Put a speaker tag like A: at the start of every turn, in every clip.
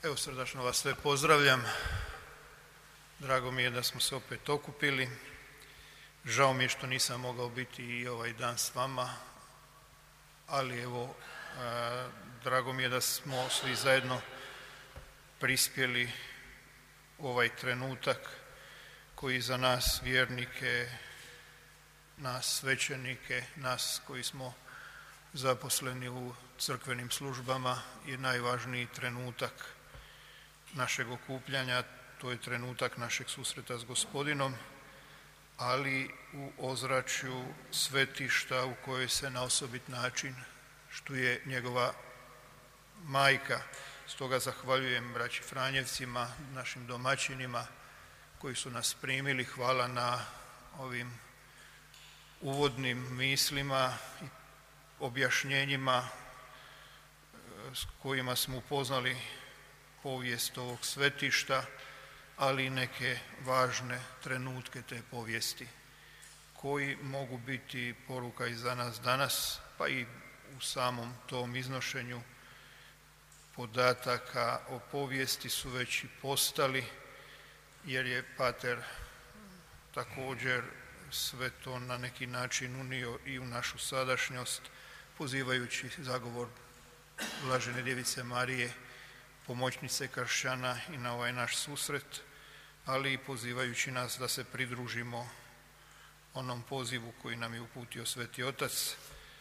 A: Evo, srdačno vas sve pozdravljam. Drago mi je da smo se opet okupili. Žao mi je što nisam mogao biti i ovaj dan s vama, ali evo, drago mi je da smo svi zajedno prispjeli u ovaj trenutak koji za nas vjernike, nas svećenike, nas koji smo zaposleni u crkvenim službama je najvažniji trenutak našeg okupljanja. To je trenutak našeg susreta s Gospodinom, ali u ozračju svetišta u kojoj se na osobit način štuje njegova majka. Stoga zahvaljujem braći Franjevcima, našim domaćinima koji su nas primili. Hvala na ovim uvodnim mislima i objašnjenjima s kojima smo upoznali povijest ovog svetišta, ali i neke važne trenutke te povijesti koji mogu biti poruka i za nas danas, pa i u samom tom iznošenju podataka o povijesti su već i postali, jer je pater također sve to na neki način unio i u našu sadašnjost, pozivajući zagovor Blažene Djevice Marije, pomoćnice kršćana, i na ovaj naš susret, ali i pozivajući nas da se pridružimo onom pozivu koji nam je uputio Sveti Otac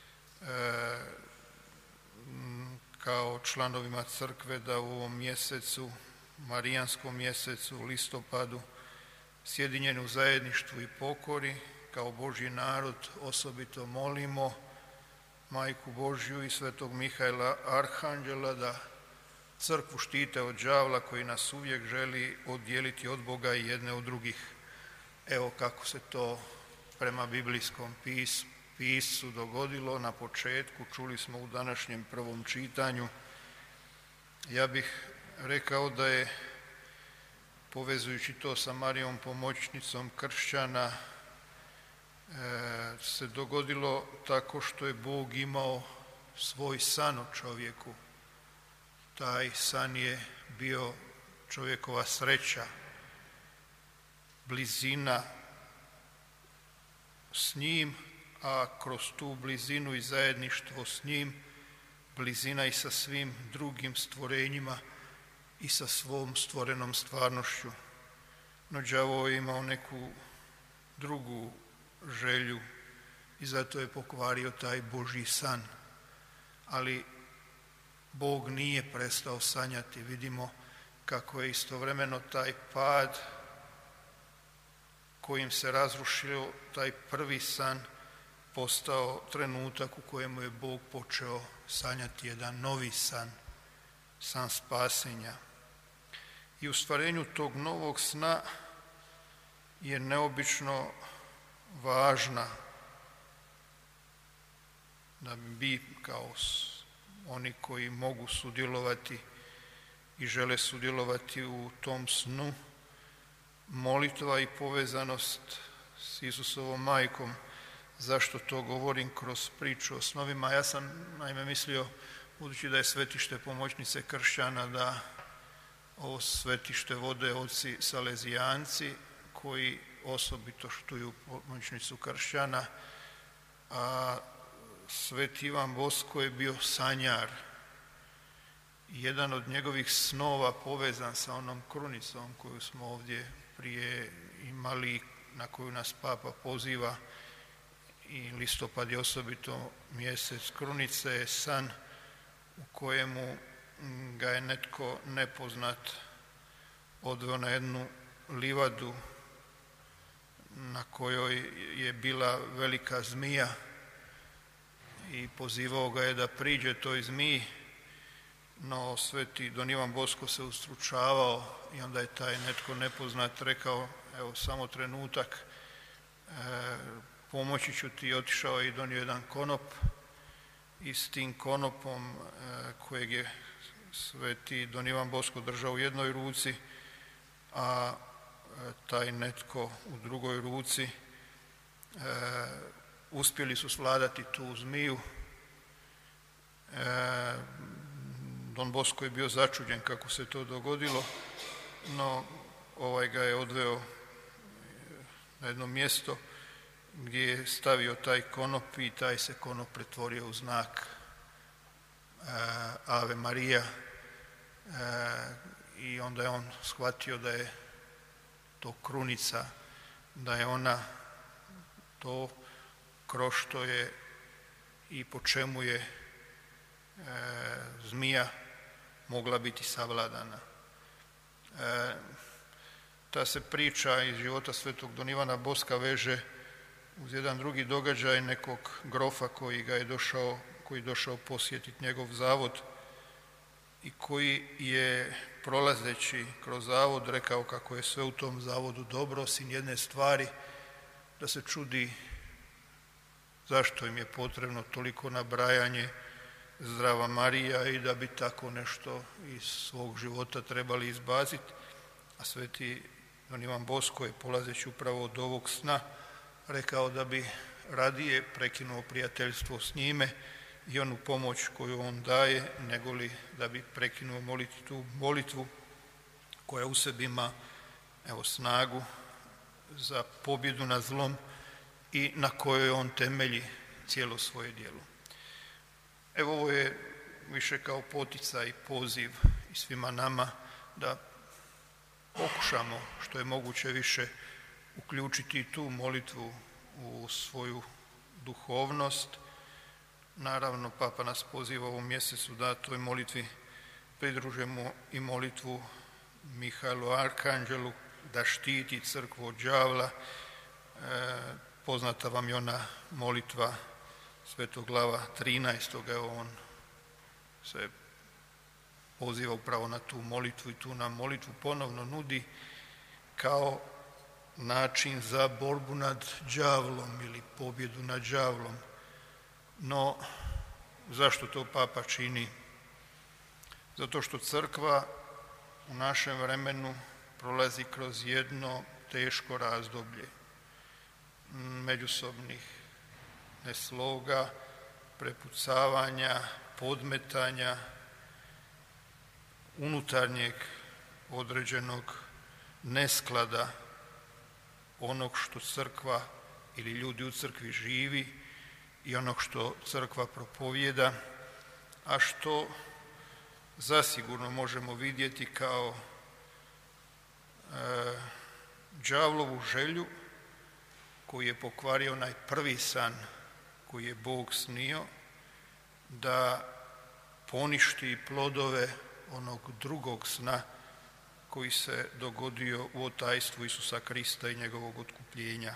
A: kao članovima crkve, da u ovom mjesecu, marijanskom mjesecu, listopadu, sjedinjeni u zajedništvu i pokori, kao Božji narod osobito molimo Majku Božju i Svetog Mihaela Arhanđela da crkvu štite od đavla koji nas uvijek želi oddijeliti od Boga i jedne od drugih. Evo kako se to prema biblijskom piscu dogodilo na početku, čuli smo u današnjem prvom čitanju. Ja bih rekao da je, povezujući to sa Marijom pomoćnicom kršćana, se dogodilo tako što je Bog imao svoj san o čovjeku. Taj san je bio čovjekova sreća, blizina s njim, a kroz tu blizinu i zajedništvo s njim, blizina i sa svim drugim stvorenjima i sa svom stvorenom stvarnošću. No đavo je imao neku drugu želju i zato je pokvario taj Božji san. Ali Bog nije prestao sanjati. Vidimo kako je istovremeno taj pad kojim se razrušio taj prvi san postao trenutak u kojemu je Bog počeo sanjati jedan novi san, san spasenja. I u stvarenju tog novog sna je neobično važna da bi kao oni koji mogu sudjelovati i žele sudjelovati u tom snu, molitva i povezanost s Isusovom majkom. Zašto to govorim kroz priču o snovima? Ja sam naime mislio, budući da je svetište pomoćnice kršćana, da ovo svetište vode oci Salezijanci koji osobito štuju pomoćnicu kršćana, a Sveti Ivan Bosko je bio sanjar. Jedan od njegovih snova povezan sa onom krunicom koju smo ovdje prije imali, na koju nas Papa poziva, i listopad je osobito mjesec krunice, je san u kojemu ga je netko nepoznat odveo na jednu livadu na kojoj je bila velika zmija i pozivao ga je da priđe toj zmiji, no Sveti Don Ivan Bosko se ustručavao i onda je taj netko nepoznat rekao: evo, samo trenutak, pomoći ću ti. Otišao i donio jedan konop i s tim konopom kojeg je Sveti Don Ivan Bosko držao u jednoj ruci, a taj netko u drugoj ruci, uspjeli su svladati tu zmiju. Don Bosco je bio začuđen kako se to dogodilo, no ga je odveo na jedno mjesto gdje je stavio taj konop i taj se konop pretvorio u znak Ave Marija, i onda je on shvatio da je to krunica, da je ona to kroz što je i po čemu je zmija mogla biti savladana. Ta se priča iz života svetog Don Ivana Boska veže uz jedan drugi događaj nekog grofa koji je došao posjetiti njegov zavod i koji je prolazeći kroz zavod rekao kako je sve u tom zavodu dobro, osim jedne stvari, da se čudi zašto im je potrebno toliko nabrajanje Zdrava Marija i da bi tako nešto iz svog života trebali izbaciti. A sveti Don Ivan Bosko je, polazeći upravo od ovog sna, rekao da bi radije prekinuo prijateljstvo s njime i onu pomoć koju on daje, negoli da bi prekinuo moliti tu molitvu koja u sebi ima snagu za pobjedu nad zlom i na kojoj on temelji cijelo svoje djelo. Ovo je više kao poticaj i poziv i svima nama da pokušamo što je moguće više uključiti tu molitvu u svoju duhovnost. Naravno, Papa nas poziva u ovom mjesecu da toj molitvi pridružimo i molitvu Mihajlu Arkanđelu da štiti crkvu od đavla. Poznata vam je ona molitva svetog Glava 13. On se poziva upravo na tu molitvu i tu nam molitvu ponovno nudi kao način za borbu nad đavlom ili pobjedu nad đavlom. No, zašto to Papa čini? Zato što crkva u našem vremenu prolazi kroz jedno teško razdoblje međusobnih nesloga, prepucavanja, podmetanja, unutarnjeg određenog nesklada onog što crkva ili ljudi u crkvi živi i onog što crkva propovijeda, a što zasigurno možemo vidjeti kao đavlovu želju koji je pokvario onaj prvi san koji je Bog snio, da poništi plodove onog drugog sna koji se dogodio u otajstvu Isusa Krista i njegovog otkupljenja.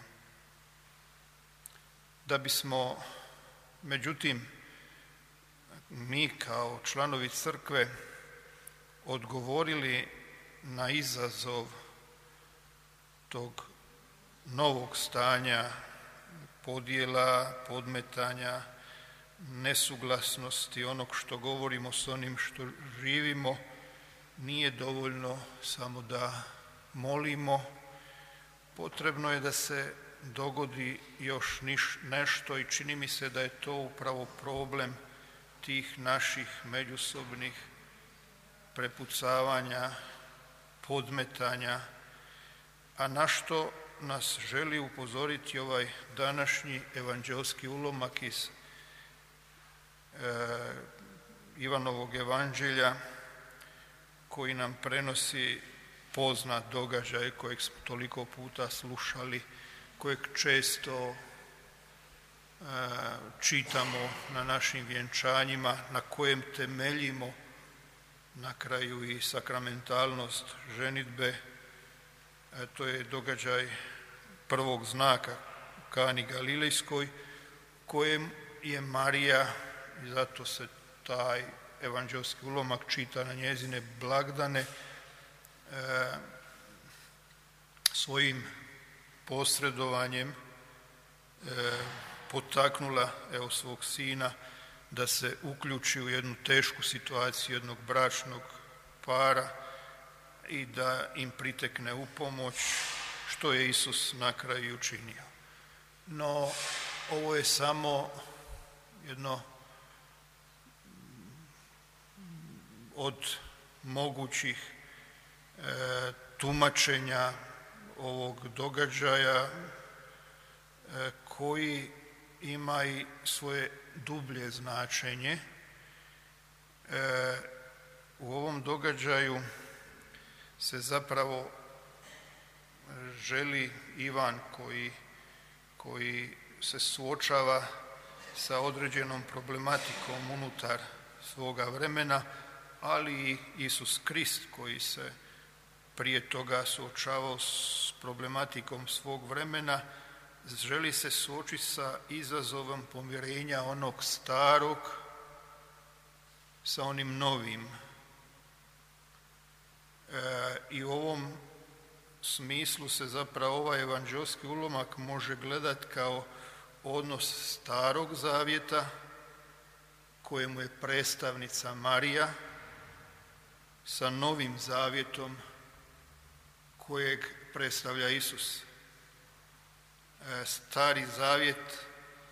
A: Da bismo, međutim, mi kao članovi crkve odgovorili na izazov tog novog stanja, podjela, podmetanja, nesuglasnosti, onog što govorimo s onim što živimo, nije dovoljno samo da molimo, potrebno je da se dogodi još nešto i čini mi se da je to upravo problem tih naših međusobnih prepucavanja, podmetanja, a na što nas želi upozoriti ovaj današnji evanđelski ulomak iz Ivanovog evanđelja koji nam prenosi poznat događaj kojeg smo toliko puta slušali, kojeg često čitamo na našim vjenčanjima, na kojem temeljimo na kraju i sakramentalnost ženidbe. To je događaj prvog znaka u Kani Galilejskoj, kojem je Marija, i zato se taj evanđelski ulomak čita na njezine blagdane, svojim posredovanjem potaknula svog sina da se uključi u jednu tešku situaciju jednog bračnog para i da im pritekne u pomoć, što je Isus na kraju učinio. No, ovo je samo jedno od mogućih tumačenja ovog događaja koji ima i svoje dublje značenje. U ovom događaju se zapravo želi Ivan koji se suočava sa određenom problematikom unutar svoga vremena, ali i Isus Krist koji se prije toga suočavao s problematikom svog vremena, želi se suočiti sa izazovom pomirenja onog starog sa onim novim. I u ovom smislu se zapravo ovaj evanđeoski ulomak može gledati kao odnos starog zavjeta kojemu je predstavnica Marija sa novim zavjetom kojeg predstavlja Isus. Stari zavjet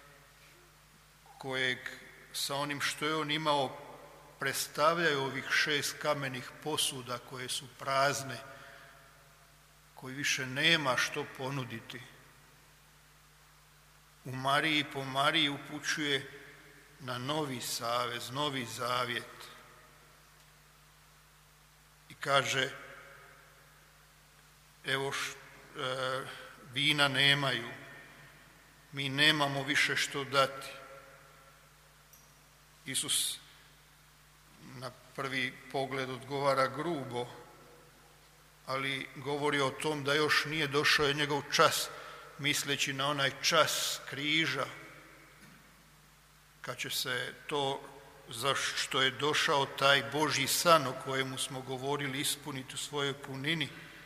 A: kojeg sa onim što je on imao predstavljaju ovih 6 kamenih posuda koje su prazne, koji više nema što ponuditi. U Mariji, po Mariji upućuje na novi savez, novi zavjet. I kaže, evo vina nemaju, mi nemamo više što dati. Isus na prvi pogled odgovara grubo, ali govori o tom da još nije došao njegov čas, misleći na onaj čas križa, kad će se to za što je došao taj Božji san o kojemu smo govorili ispuniti u svojoj punini.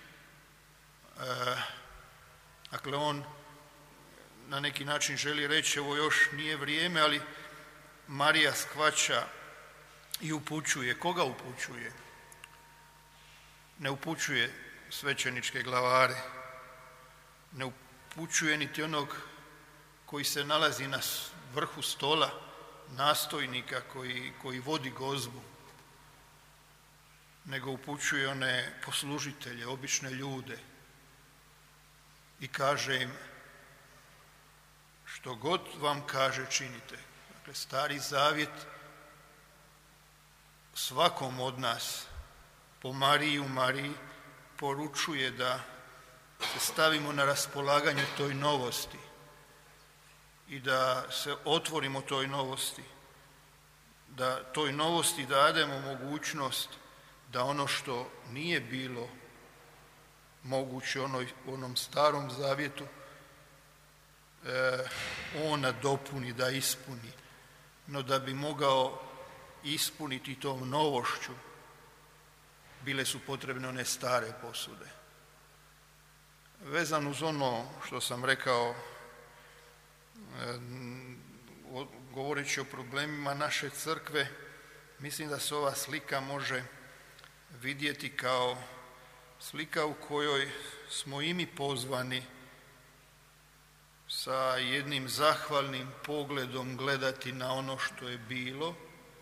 A: Dakle, on na neki način želi reći, ovo još nije vrijeme, ali Marija shvaća i upućuje. Koga upućuje? Ne upućuje svećeničke glavare, ne upućuje niti onog koji se nalazi na vrhu stola, nastojnika koji vodi gozbu, nego upućuje one poslužitelje, obične ljude i kaže im, što god vam kaže činite. Dakle, Stari zavjet svakom od nas po Mariji u Mariji poručuje da se stavimo na raspolaganje toj novosti i da se otvorimo toj novosti, da toj novosti dademo mogućnost da ono što nije bilo moguće u onom starom zavjetu, on nadopuni, da ispuni. No da bi mogao ispuniti tom novošću, bile su potrebne one stare posude. Vezan uz ono što sam rekao, govoreći o problemima naše crkve, mislim da se ova slika može vidjeti kao slika u kojoj smo i mi pozvani sa jednim zahvalnim pogledom gledati na ono što je bilo,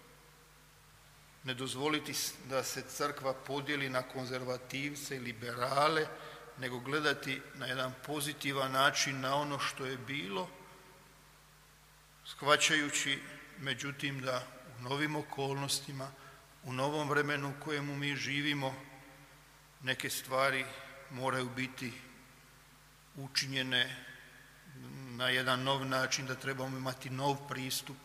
A: ne dozvoliti da se crkva podijeli na konzervativce i liberale, nego gledati na jedan pozitivan način na ono što je bilo, shvaćajući međutim da u novim okolnostima, u novom vremenu u kojemu mi živimo, neke stvari moraju biti učinjene na jedan nov način, da trebamo imati nov pristup.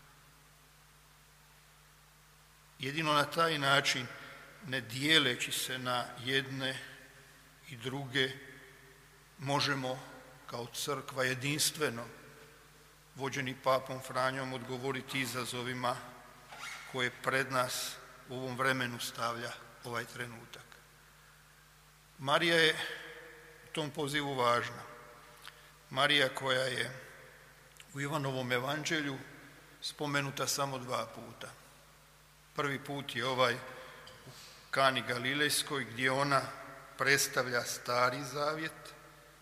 A: Jedino na taj način, ne dijeleći se na jedne i druge, možemo kao crkva jedinstveno, vođeni papom Franjom, odgovoriti izazovima koje pred nas u ovom vremenu stavlja ovaj trenutak. Marija je u tom pozivu važna. Marija koja je u Ivanovom evanđelju spomenuta samo 2 puta. Prvi put je ovaj u Kani Galilejskoj gdje ona predstavlja Stari zavjet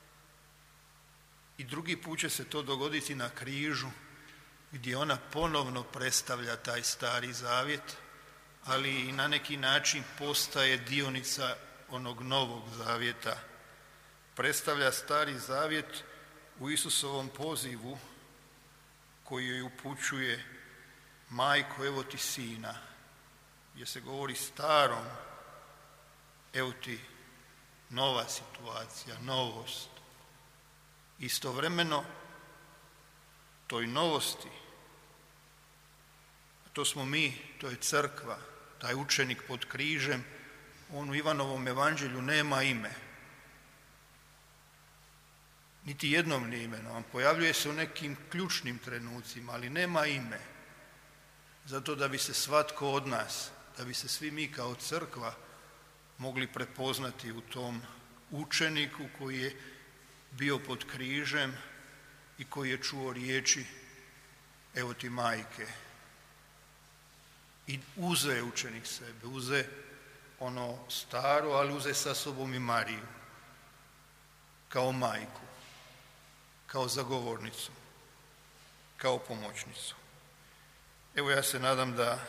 A: i drugi put će se to dogoditi na križu gdje ona ponovno predstavlja taj Stari zavjet, ali i na neki način postaje dionica onog novog zavjeta. Predstavlja Stari zavjet u Isusovom pozivu koji joj upućuje: majko, evo ti sina, gdje se govori starom, evo ti nova situacija, novost. Istovremeno toj novosti, to smo mi, to je crkva, taj učenik pod križem, on u Ivanovom evanđelju nema ime. Niti jednom nije imenovan, pojavljuje se u nekim ključnim trenucima, ali nema ime. Zato da bi se svatko od nas, da bi se svi mi kao crkva mogli prepoznati u tom učeniku koji je bio pod križem i koji je čuo riječi: evo ti majke. I uze je učenik sebe, uze ono staro, ali uze sa sobom i Mariju kao majku, kao zagovornicu, kao pomoćnicu. Evo, ja se nadam da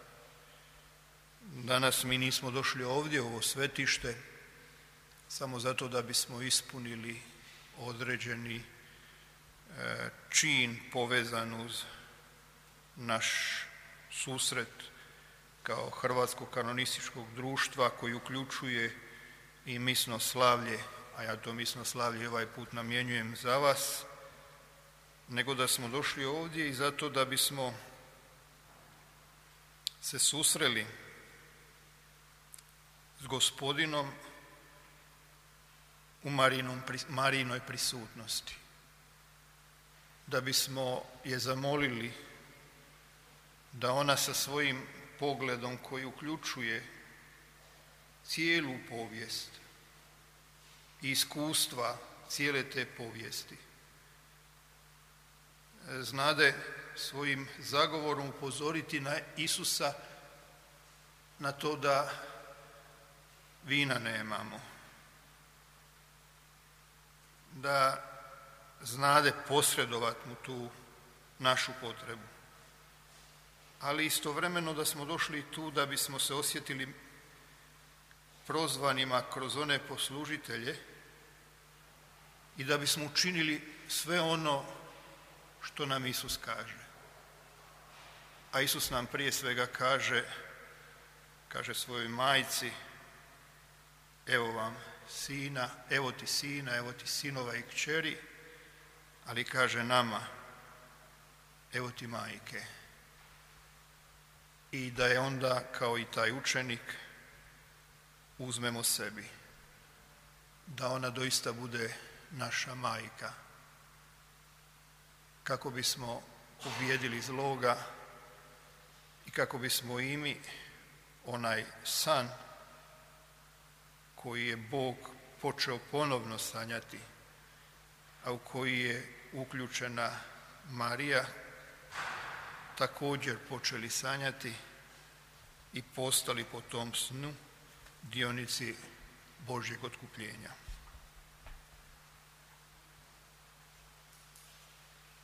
A: danas mi nismo došli ovdje u ovo svetište samo zato da bismo ispunili određeni čin povezan uz naš susret kao Hrvatskog kanonističkog društva koji uključuje i misno slavlje, a ja to misno slavlje ovaj put namjenjujem za vas, nego da smo došli ovdje i zato da bismo se susreli s Gospodinom u Marijinoj prisutnosti, da bismo je zamolili da ona sa svojim pogledom koji uključuje cijelu povijest i iskustva cijele te povijesti, znade svojim zagovorom upozoriti na Isusa na to da vina nemamo, da znade posredovat mu tu našu potrebu, ali istovremeno da smo došli tu da bismo se osjetili prozvanima kroz one poslužitelje i da bismo učinili sve ono što nam Isus kaže. A Isus nam prije svega kaže svojoj majci: evo vam sina, evo ti sina, evo ti sinova i kćeri, ali kaže nama: evo ti majke. I da je onda kao i taj učenik uzmemo sebi, da ona doista bude naša majka, kako bismo pobijedili zloga i kako bismo i mi onaj san koji je Bog počeo ponovno sanjati, a u koji je uključena Marija, također počeli sanjati i postali po tom snu dionici Božjeg otkupljenja.